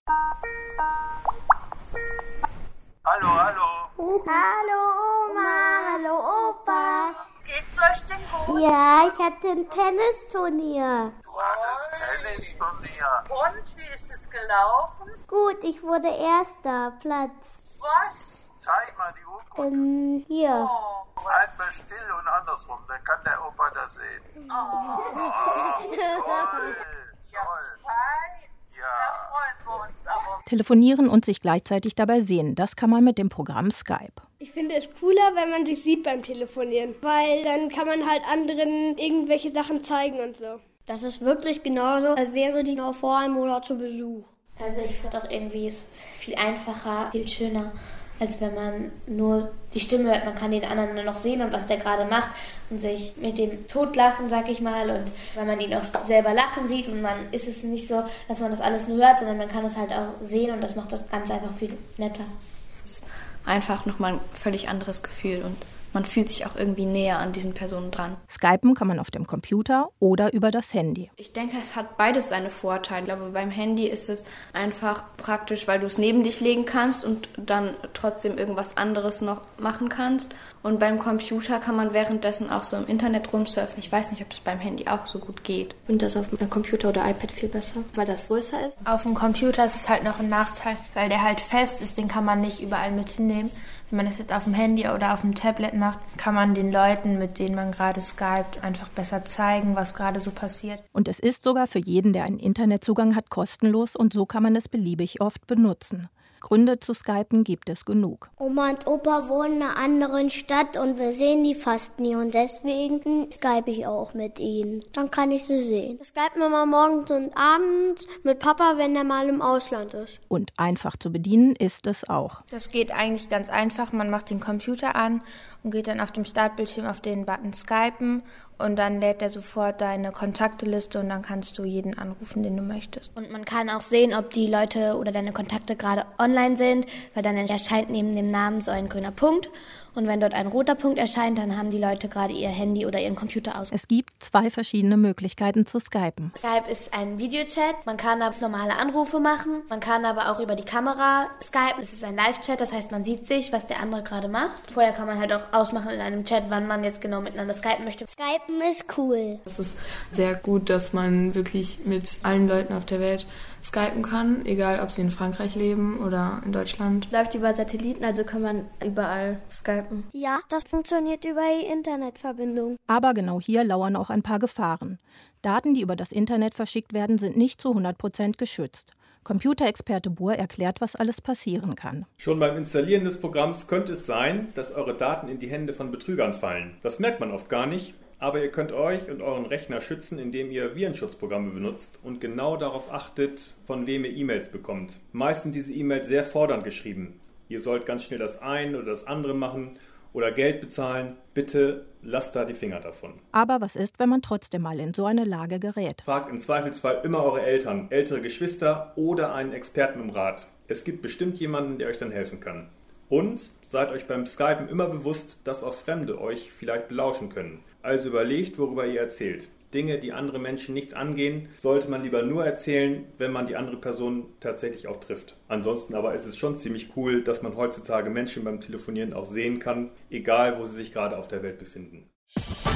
Hallo, hallo. Hallo Oma, hallo Opa. Geht's euch denn gut? Ja, ich hatte ein Tennisturnier. Du hattest Tennisturnier. Und, wie ist es gelaufen? Gut, ich wurde erster Platz. Was? Zeig mal die Urkunde. Hier. Oh, Halt mal still und andersrum, dann kann der Opa das sehen. Toll, ja, fein. Da freuen wir uns aber. Telefonieren und sich gleichzeitig dabei sehen, das kann man mit dem Programm Skype. Ich finde es cooler, wenn man sich sieht beim Telefonieren, weil dann kann man halt anderen irgendwelche Sachen zeigen und so. Das ist wirklich genauso, als wäre die noch vor einem Monat zu Besuch. Also ich finde auch irgendwie, es ist viel einfacher, viel schöner, als wenn man nur die Stimme hört. Man kann den anderen nur noch sehen und was der gerade macht und sich mit dem totlachen, sag ich mal. Und wenn man ihn auch selber lachen sieht und man ist es nicht so, dass man das alles nur hört, sondern man kann es halt auch sehen und das macht das Ganze einfach viel netter. Es ist einfach nochmal ein völlig anderes Gefühl und man fühlt sich auch irgendwie näher an diesen Personen dran. Skypen kann man auf dem Computer oder über das Handy. Ich denke, es hat beides seine Vorteile. Ich glaube, beim Handy ist es einfach praktisch, weil du es neben dich legen kannst und dann trotzdem irgendwas anderes noch machen kannst. Und beim Computer kann man währenddessen auch so im Internet rumsurfen. Ich weiß nicht, ob das beim Handy auch so gut geht. Und das auf dem Computer oder iPad viel besser, weil das größer ist. Auf dem Computer ist es halt noch ein Nachteil, weil der halt fest ist, den kann man nicht überall mit hinnehmen. Wenn man das jetzt auf dem Handy oder auf dem Tablet macht, kann man den Leuten, mit denen man gerade skypt, einfach besser zeigen, was gerade so passiert. Und es ist sogar für jeden, der einen Internetzugang hat, kostenlos und so kann man es beliebig oft benutzen. Gründe zu Skypen gibt es genug. Oma und Opa wohnen in einer anderen Stadt und wir sehen die fast nie und deswegen skype ich auch mit ihnen. Dann kann ich sie sehen. Das skypen wir mal morgens und abends mit Papa, wenn er mal im Ausland ist. Und einfach zu bedienen ist es auch. Das geht eigentlich ganz einfach. Man macht den Computer an und geht dann auf dem Startbildschirm auf den Button Skypen und dann lädt er sofort deine Kontakteliste und dann kannst du jeden anrufen, den du möchtest. Und man kann auch sehen, ob die Leute oder deine Kontakte gerade online sind, weil dann erscheint neben dem Namen so ein grüner Punkt. Und wenn dort ein roter Punkt erscheint, dann haben die Leute gerade ihr Handy oder ihren Computer aus. Es gibt 2 verschiedene Möglichkeiten zu skypen. Skype ist ein Videochat. Man kann da normale Anrufe machen. Man kann aber auch über die Kamera skypen. Es ist ein Live-Chat, das heißt, man sieht sich, was der andere gerade macht. Vorher kann man halt auch ausmachen in einem Chat, wann man jetzt genau miteinander skypen möchte. Skypen ist cool. Es ist sehr gut, dass man wirklich mit allen Leuten auf der Welt skypen kann, egal ob sie in Frankreich leben oder in Deutschland. Läuft über Satelliten, also kann man überall skypen. Ja, das funktioniert über die Internetverbindung. Aber genau hier lauern auch ein paar Gefahren. Daten, die über das Internet verschickt werden, sind nicht zu 100% geschützt. Computerexperte Buhr erklärt, was alles passieren kann. Schon beim Installieren des Programms könnte es sein, dass eure Daten in die Hände von Betrügern fallen. Das merkt man oft gar nicht, aber ihr könnt euch und euren Rechner schützen, indem ihr Virenschutzprogramme benutzt und genau darauf achtet, von wem ihr E-Mails bekommt. Meist sind diese E-Mails sehr fordernd geschrieben. Ihr sollt ganz schnell das eine oder das andere machen oder Geld bezahlen. Bitte lasst da die Finger davon. Aber was ist, wenn man trotzdem mal in so eine Lage gerät? Fragt im Zweifelsfall immer eure Eltern, ältere Geschwister oder einen Experten um Rat. Es gibt bestimmt jemanden, der euch dann helfen kann. Und seid euch beim Skypen immer bewusst, dass auch Fremde euch vielleicht belauschen können. Also überlegt, worüber ihr erzählt. Dinge, die andere Menschen nichts angehen, sollte man lieber nur erzählen, wenn man die andere Person tatsächlich auch trifft. Ansonsten aber ist es schon ziemlich cool, dass man heutzutage Menschen beim Telefonieren auch sehen kann, egal wo sie sich gerade auf der Welt befinden.